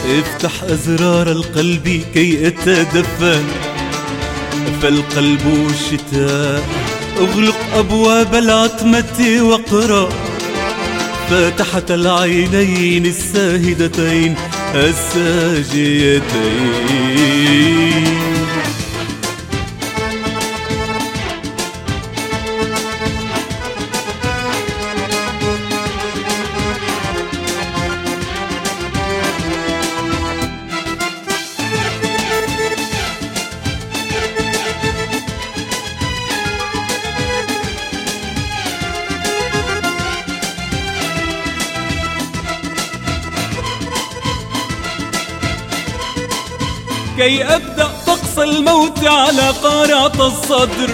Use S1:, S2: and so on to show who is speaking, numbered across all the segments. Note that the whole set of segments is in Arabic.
S1: افتح أزرار القلب كي أتدفى، فالقلب الشتاء. اغلق أبواب العتمة واقرأ فاتحة العينين الساهدتين الساجيتين. كي أبدأ طقس الموت على قارعة الصدر،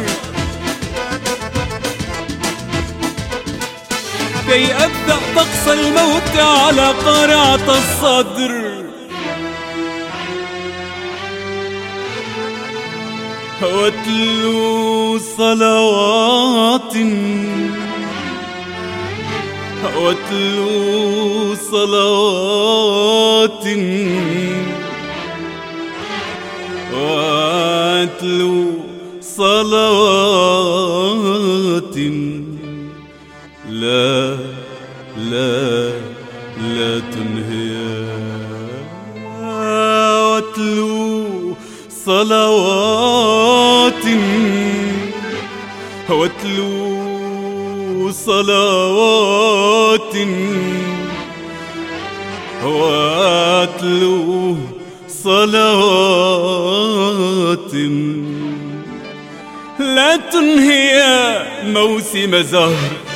S1: كي أبدأ طقس الموت على قارعة الصدر. واتلو صلوات، واتلو صلوات، واتلو صلوات لا تنهيا. واتلو صلوات، واتلو صلوات، واتلو صلوات لا تنهي موسم زهر